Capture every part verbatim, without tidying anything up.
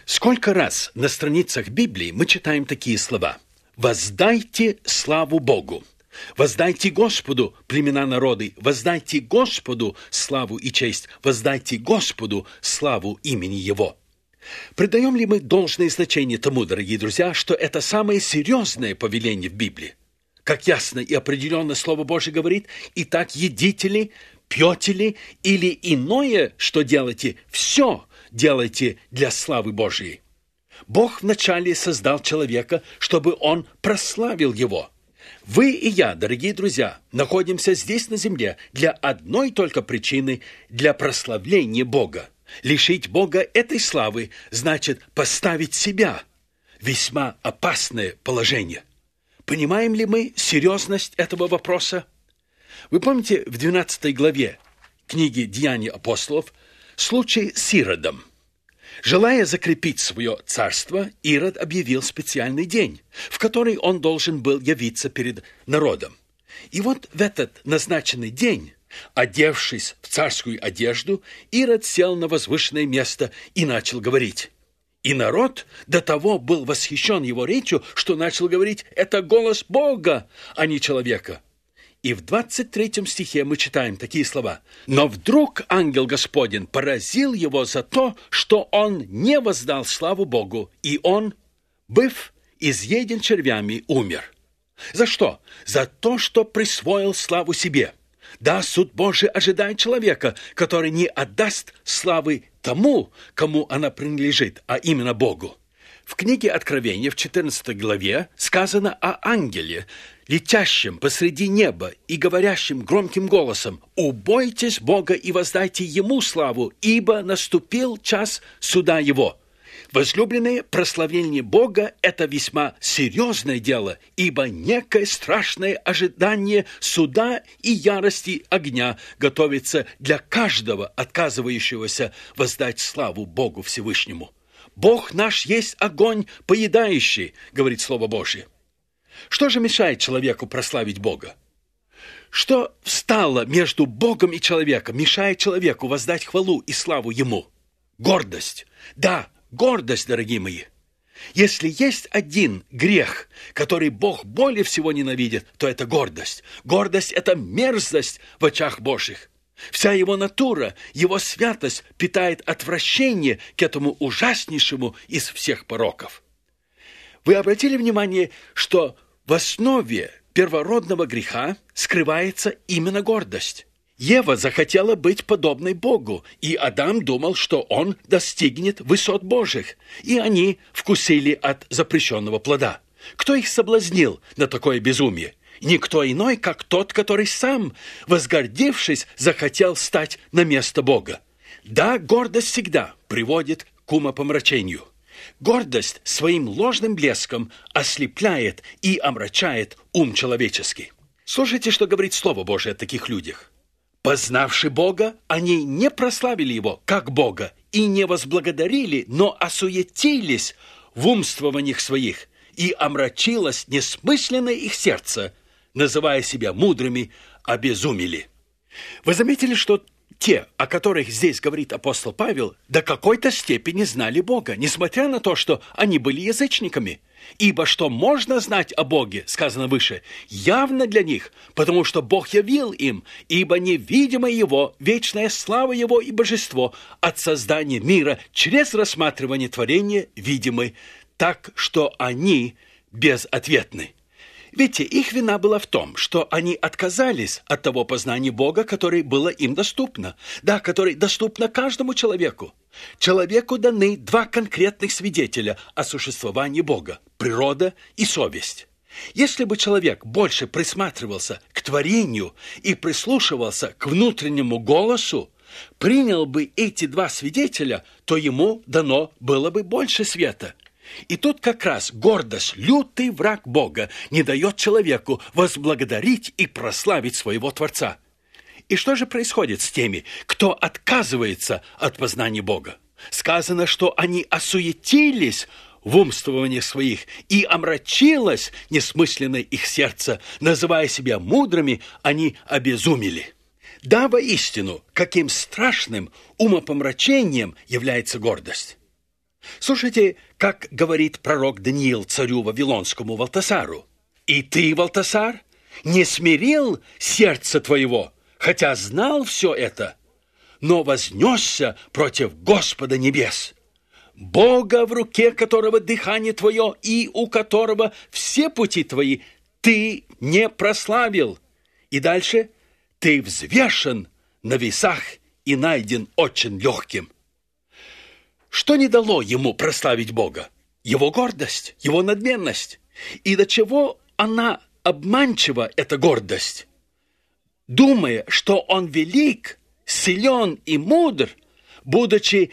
Сколько раз на страницах Библии мы читаем такие слова: «Воздайте славу Богу», «Воздайте Господу, племена народы», «Воздайте Господу славу и честь», «Воздайте Господу славу имени Его». Придаем ли мы должное значение тому, дорогие друзья, что это самое серьезное повеление в Библии? Как ясно и определенно Слово Божие говорит: «Итак, едите ли, пьете ли или иное, что делаете, все делайте для славы Божией». Бог вначале создал человека, чтобы он прославил его. Вы и я, дорогие друзья, находимся здесь на земле для одной только причины – для прославления Бога. Лишить Бога этой славы значит поставить себя в весьма опасное положение. Понимаем ли мы серьезность этого вопроса? Вы помните в двенадцатой главе книги «Деяния апостолов» случай с Иродом? Желая закрепить свое царство, Ирод объявил специальный день, в который он должен был явиться перед народом. И вот в этот назначенный день, одевшись в царскую одежду, Ирод сел на возвышенное место и начал говорить. И народ до того был восхищен его речью, что начал говорить: «Это голос Бога, а не человека». И в двадцать третьем стихе мы читаем такие слова: «Но вдруг ангел Господень поразил его за то, что он не воздал славу Богу, и он, быв изъеден червями, умер». За что? За то, что присвоил славу себе. Да, суд Божий ожидает человека, который не отдаст славы тому, кому она принадлежит, а именно Богу. В книге Откровения в четырнадцатой главе сказано о ангеле, летящем посреди неба и говорящем громким голосом: «Убойтесь Бога и воздайте Ему славу, ибо наступил час суда Его». Возлюбленные, прославление Бога – это весьма серьезное дело, ибо некое страшное ожидание суда и ярости огня готовится для каждого, отказывающегося воздать славу Богу Всевышнему. «Бог наш есть огонь поедающий», говорит Слово Божье. Что же мешает человеку прославить Бога? Что встало между Богом и человеком, мешает человеку воздать хвалу и славу Ему? Гордость. Да, гордость, дорогие мои. Если есть один грех, который Бог более всего ненавидит, то это гордость. Гордость – это мерзость в очах Божьих. Вся его натура, его святость питает отвращение к этому ужаснейшему из всех пороков. Вы обратили внимание, что в основе первородного греха скрывается именно гордость? Ева захотела быть подобной Богу, и Адам думал, что он достигнет высот Божьих, и они вкусили от запрещенного плода. Кто их соблазнил на такое безумие? Никто иной, как тот, который сам, возгордившись, захотел стать на место Бога. Да, гордость всегда приводит к умопомрачению. Гордость своим ложным блеском ослепляет и омрачает ум человеческий. Слушайте, что говорит Слово Божие о таких людях. «Познавши Бога, они не прославили Его, как Бога, и не возблагодарили, но осуетились в умствованиях своих, и омрачилось несмысленное их сердце, называя себя мудрыми, обезумели». Вы заметили, что те, о которых здесь говорит апостол Павел, до какой-то степени знали Бога, несмотря на то, что они были язычниками. Ибо что можно знать о Боге, сказано выше, явно для них, потому что Бог явил им, ибо невидимое Его, вечная слава Его и божество от создания мира через рассматривание творения видимы, так что они безответны. Видите, их вина была в том, что они отказались от того познания Бога, которое было им доступно, да, которое доступно каждому человеку. Человеку даны два конкретных свидетеля о существовании Бога – природа и совесть. Если бы человек больше присматривался к творению и прислушивался к внутреннему голосу, принял бы эти два свидетеля, то ему дано было бы больше света. И тут как раз гордость, лютый враг Бога, не дает человеку возблагодарить и прославить своего Творца. И что же происходит с теми, кто отказывается от познания Бога? Сказано, что они осуетились в умствованиях своих, и омрачилось несмысленное их сердце, называя себя мудрыми, они обезумели. Да, воистину, каким страшным умопомрачением является гордость. Слушайте, как говорит пророк Даниил царю Вавилонскому Валтасару. «И ты, Валтасар, не смирил сердце твоего, хотя знал все это, но вознесся против Господа небес, Бога, в руке которого дыхание твое и у которого все пути твои, ты не прославил». И дальше: «Ты взвешен на весах и найден очень легким». Что не дало ему прославить Бога? Его гордость, его надменность. И до чего она обманчива, эта гордость? Думая, что он велик, силен и мудр, будучи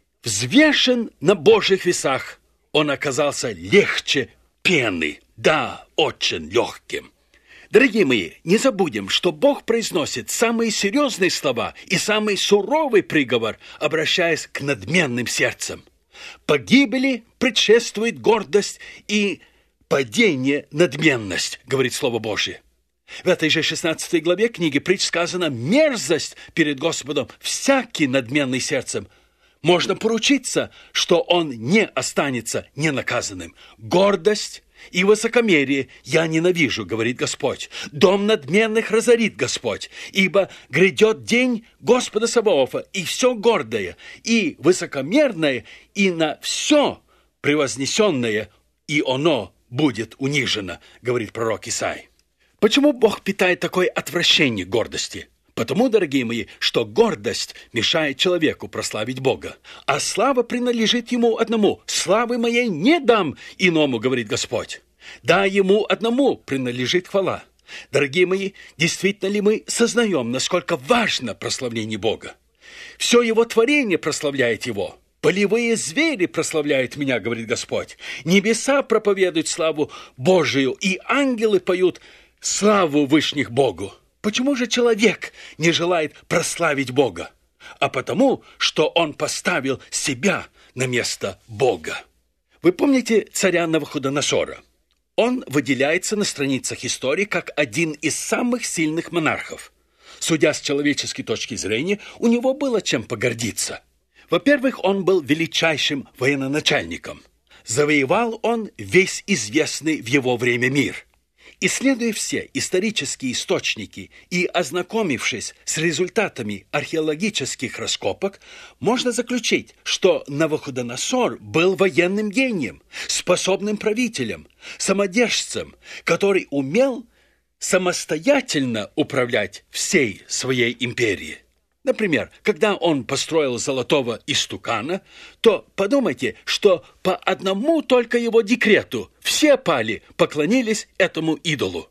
взвешен на Божьих весах, он оказался легче пены, да, очень легким. Дорогие мои, не забудем, что Бог произносит самые серьезные слова и самый суровый приговор, обращаясь к надменным сердцам. Погибели предшествует гордость и падение надменность, говорит Слово Божье. В этой же шестнадцатой главе книги Притч сказано: мерзость перед Господом всякий надменный сердцем. Можно поручиться, что он не останется ненаказанным. Гордость и высокомерие я ненавижу, говорит Господь. Дом надменных разорит Господь, ибо грядет день Господа Саваофа, и все гордое, и высокомерное, и на все превознесенное, и оно будет унижено, говорит пророк Исаия. Почему Бог питает такое отвращение к гордости? Потому, дорогие мои, что гордость мешает человеку прославить Бога, а слава принадлежит Ему одному. «Славы моей не дам иному, говорит Господь». Да, Ему одному принадлежит хвала. Дорогие мои, действительно ли мы сознаем, насколько важно прославление Бога? Все Его творение прославляет Его. «Полевые звери прославляют меня, говорит Господь. Небеса проповедуют славу Божию, и ангелы поют славу вышних Богу». Почему же человек не желает прославить Бога? А потому, что он поставил себя на место Бога. Вы помните царя Навуходоносора? Он выделяется на страницах истории как один из самых сильных монархов. Судя с человеческой точки зрения, у него было чем погордиться. Во-первых, он был величайшим военачальником. Завоевал он весь известный в его время мир. Исследуя все исторические источники и ознакомившись с результатами археологических раскопок, можно заключить, что Навуходоносор был военным гением, способным правителем, самодержцем, который умел самостоятельно управлять всей своей империей. Например, когда он построил золотого истукана, то подумайте, что по одному только его декрету все пали, поклонились этому идолу.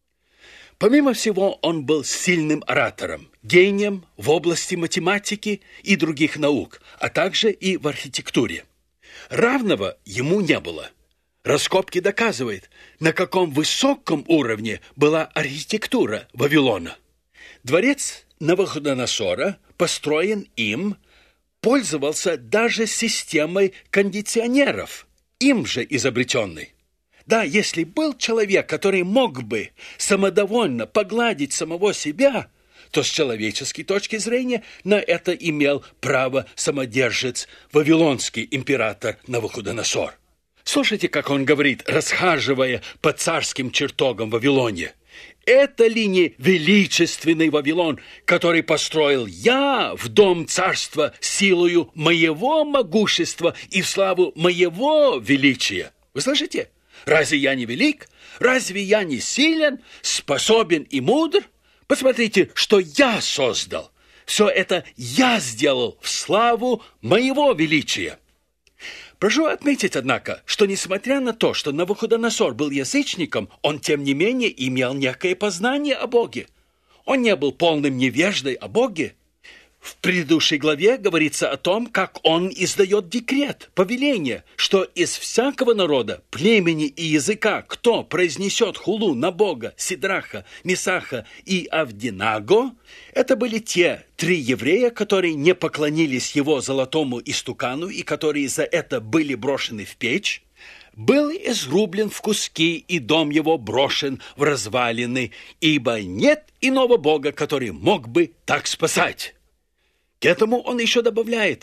Помимо всего, он был сильным оратором, гением в области математики и других наук, а также и в архитектуре. Равного ему не было. Раскопки доказывают, на каком высоком уровне была архитектура Вавилона. Дворец Навуходоносора, построен им, пользовался даже системой кондиционеров, им же изобретенной. Да, если был человек, который мог бы самодовольно погладить самого себя, то с человеческой точки зрения на это имел право самодержец, вавилонский император Навуходоносор. Слушайте, как он говорит, расхаживая по царским чертогам в Вавилоне. «Это ли не величественный Вавилон, который построил я в дом царства силою моего могущества и в славу моего величия?» Вы слышите? Разве я не велик? Разве я не силен, способен и мудр? Посмотрите, что я создал. Все это я сделал в славу моего величия. Прошу отметить, однако, что несмотря на то, что Навуходоносор был язычником, он, тем не менее, имел некое познание о Боге. Он не был полным невеждой о Боге. В предыдущей главе говорится о том, как он издает декрет, повеление, что из всякого народа, племени и языка, кто произнесет хулу на Бога, Сидраха, Месаха и Авденаго, это были те три еврея, которые не поклонились его золотому истукану и которые за это были брошены в печь, был изрублен в куски, и дом его брошен в развалины, ибо нет иного Бога, который мог бы так спасать. К этому он еще добавляет: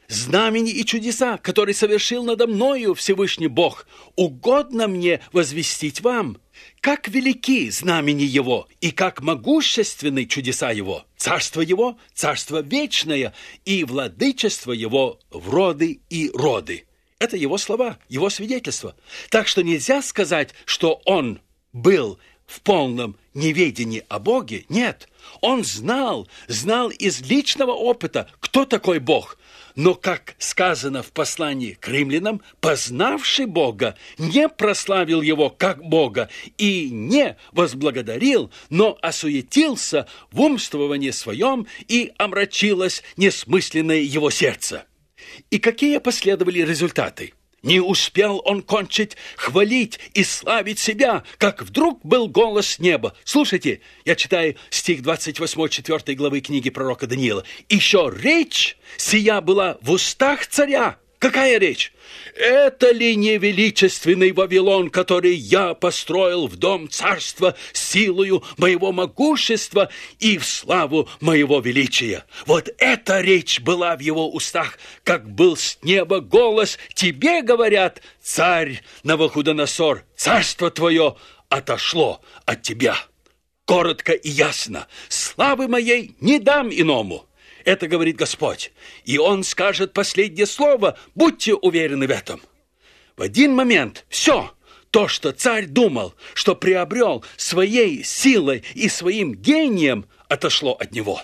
знамения и чудеса, которые совершил надо мною Всевышний Бог, угодно мне возвестить вам. Как велики знамения Его, и как могущественны чудеса Его. Царство Его – царство вечное, и владычество Его в роды и роды. Это Его слова, Его свидетельство. Так что нельзя сказать, что Он был в полном неведении о Боге. Нет, Он знал, знал из личного опыта, кто такой Бог. Но, как сказано в послании к римлянам, познавший Бога не прославил Его как Бога и не возблагодарил, но осуетился в умствовании своем, и омрачилось несмысленное его сердце. И какие последовали результаты? Не успел он кончить хвалить и славить себя, как вдруг был голос с неба. Слушайте, я читаю стих двадцать восемь, четвёртой главы книги пророка Даниила. «Еще речь сия была в устах царя». Какая речь? «Это ли не величественный Вавилон, который я построил в дом царства силою моего могущества и в славу моего величия?» Вот эта речь была в его устах, как был с неба голос: «Тебе говорят, царь Навуходоносор, царство твое отошло от тебя». Коротко и ясно: славы моей не дам иному. Это говорит Господь. И Он скажет последнее слово. Будьте уверены в этом. В один момент все то, что царь думал, что приобрел своей силой и своим гением, отошло от него.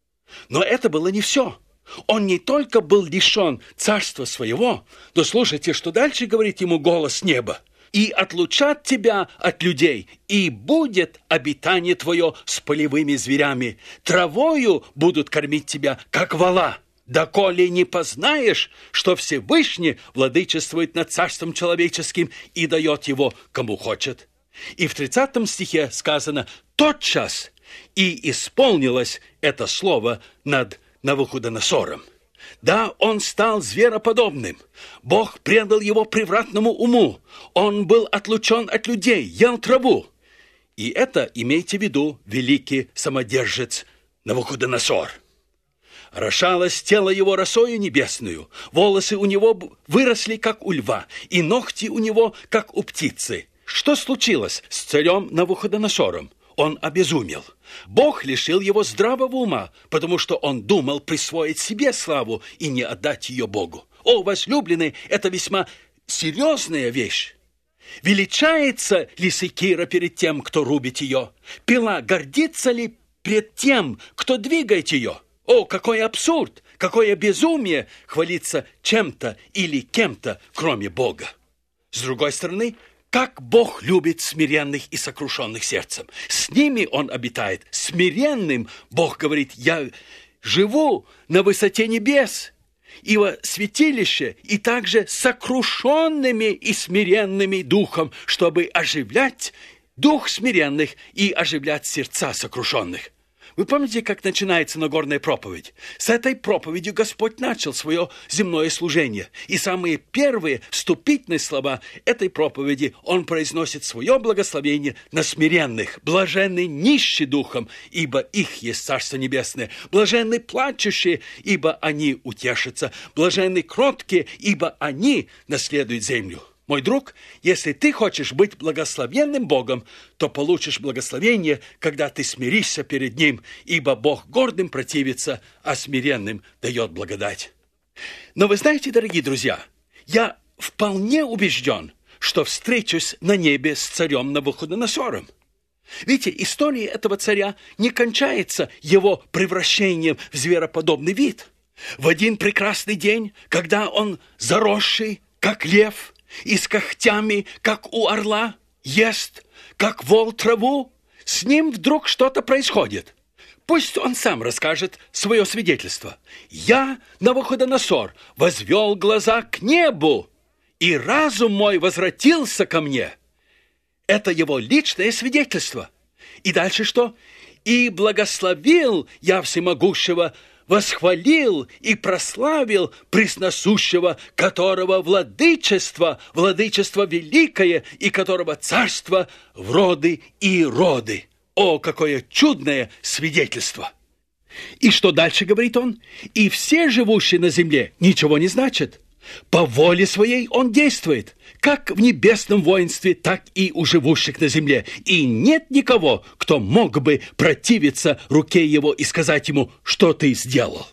Но это было не все. Он не только был лишен царства своего, но слушайте, что дальше говорит ему голос неба. «И отлучат тебя от людей, и будет обитание твое с полевыми зверями. Травою будут кормить тебя, как вола. Доколе не познаешь, что Всевышний владычествует над царством человеческим и дает его, кому хочет». И в тридцатом стихе сказано: «Тотчас и исполнилось это слово над Навуходоносором». Да, он стал звероподобным. Бог предал его превратному уму. Он был отлучен от людей, ел траву. И это, имейте в виду, великий самодержец Навуходоносор. Орошалось тело его росою небесную, волосы у него выросли, как у льва, и ногти у него, как у птицы. Что случилось с царем Навуходоносором? Он обезумел. Бог лишил его здравого ума, потому что он думал присвоить себе славу и не отдать ее Богу. О, возлюбленные, это весьма серьезная вещь. Величается ли секира перед тем, кто рубит ее? Пила гордится ли пред тем, кто двигает ее? О, какой абсурд, какое безумие хвалиться чем-то или кем-то, кроме Бога. С другой стороны, как Бог любит смиренных и сокрушенных сердцем. С ними Он обитает. Смиренным Бог говорит: я живу на высоте небес и во святилище, и также сокрушенными и смиренными духом, чтобы оживлять дух смиренных и оживлять сердца сокрушенных. Вы помните, как начинается Нагорная проповедь? С этой проповедью Господь начал свое земное служение. И самые первые вступительные слова этой проповеди Он произносит свое благословение на смиренных. Блаженны нищие духом, ибо их есть Царство Небесное. Блаженны плачущие, ибо они утешатся. Блаженны кроткие, ибо они наследуют землю. Мой друг, если ты хочешь быть благословенным Богом, то получишь благословение, когда ты смиришься перед Ним, ибо Бог гордым противится, а смиренным дает благодать. Но вы знаете, дорогие друзья, я вполне убежден, что встречусь на небе с царем Навуходоносором. Видите, история этого царя не кончается его превращением в звероподобный вид. В один прекрасный день, когда он заросший, как лев, и с когтями, как у орла, ест, как вол траву, с ним вдруг что-то происходит. Пусть он сам расскажет свое свидетельство. «Я, Навуходоносор, возвел глаза к небу, и разум мой возвратился ко мне». Это его личное свидетельство. И дальше что? «И благословил я всемогущего, восхвалил и прославил пресносущего, которого владычество, владычество великое, и которого царство в роды и роды». О, какое чудное свидетельство! И что дальше говорит он? «И все живущие на земле ничего не значат. По воле своей он действует, как в небесном воинстве, так и у живущих на земле. И нет никого, кто мог бы противиться руке его и сказать ему, что ты сделал».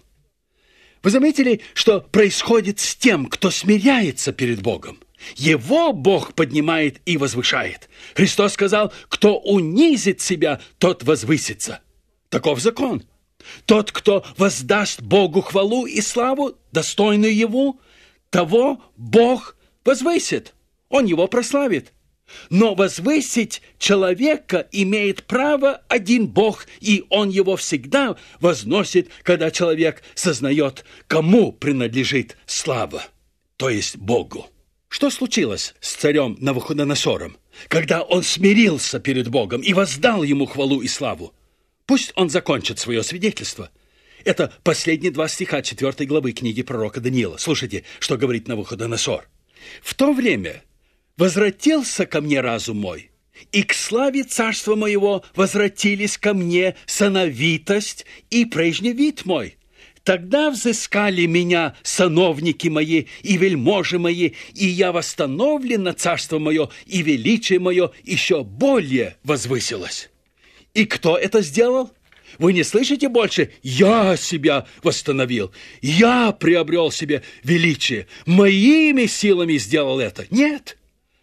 Вы заметили, что происходит с тем, кто смиряется перед Богом? Его Бог поднимает и возвышает. Христос сказал, кто унизит себя, тот возвысится. Таков закон. Тот, кто воздаст Богу хвалу и славу, достойную Его, того Бог возвысит. Он его прославит. Но возвысить человека имеет право один Бог, и Он его всегда возносит, когда человек сознает, кому принадлежит слава, то есть Богу. Что случилось с царем Навуходоносором, когда он смирился перед Богом и воздал ему хвалу и славу? Пусть он закончит свое свидетельство. Это последние два стиха четвёртой главы книги пророка Даниила. Слушайте, что говорит Навуходоносор. «В то время возвратился ко мне разум мой, и к славе царства моего возвратились ко мне сановитость и прежний вид мой. Тогда взыскали меня сановники мои и вельможи мои, и я восстановлен на царство мое, и величие мое еще более возвысилось». И кто это сделал? Вы не слышите больше? Я себя восстановил. Я приобрел себе величие. Моими силами сделал это. Нет.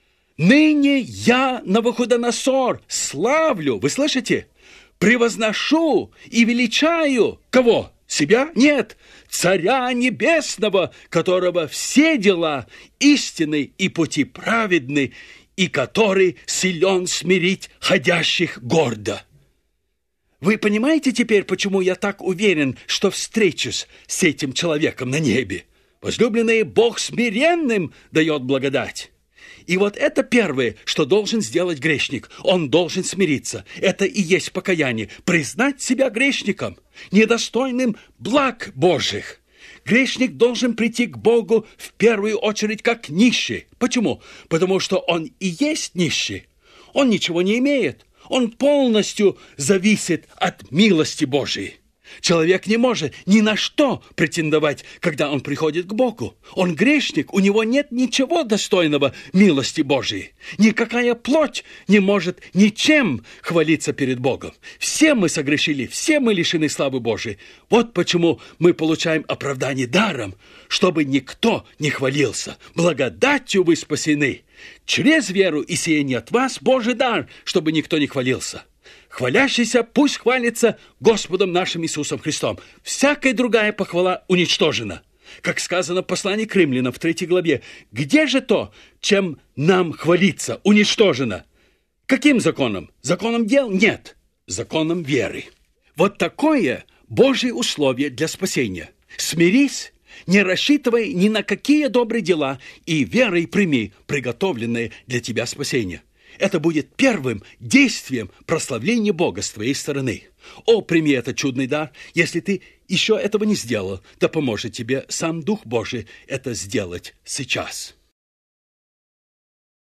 Ныне я, Навуходоносор, славлю, вы слышите? Превозношу и величаю. Кого? Себя? Нет. Царя Небесного, которого все дела истинны и пути праведны, и который силен смирить ходящих гордо. Вы понимаете теперь, почему я так уверен, что встречусь с этим человеком на небе? Возлюбленный, Бог смиренным дает благодать. И вот это первое, что должен сделать грешник. Он должен смириться. Это и есть покаяние. Признать себя грешником, недостойным благ Божьих. Грешник должен прийти к Богу в первую очередь как нищий. Почему? Потому что он и есть нищий. Он ничего не имеет. Он полностью зависит от милости Божией. Человек не может ни на что претендовать, когда он приходит к Богу. Он грешник, у него нет ничего достойного милости Божией. Никакая плоть не может ничем хвалиться перед Богом. Все мы согрешили, все мы лишены славы Божией. Вот почему мы получаем оправдание даром, чтобы никто не хвалился. Благодатью вы спасены. Через веру и сие не от вас Божий дар, чтобы никто не хвалился. Хвалящийся пусть хвалится Господом нашим Иисусом Христом. Всякая другая похвала уничтожена. Как сказано в послании к Римлянам в третьей главе, где же то, чем нам хвалиться, уничтожено? Каким законом? Законом дел? Нет. Законом веры. Вот такое Божье условие для спасения. Смирись, не рассчитывай ни на какие добрые дела, и верой прими приготовленное для тебя спасение. Это будет первым действием прославления Бога с твоей стороны. О, прими этот чудный дар. Если ты еще этого не сделал, да поможет тебе сам Дух Божий это сделать сейчас.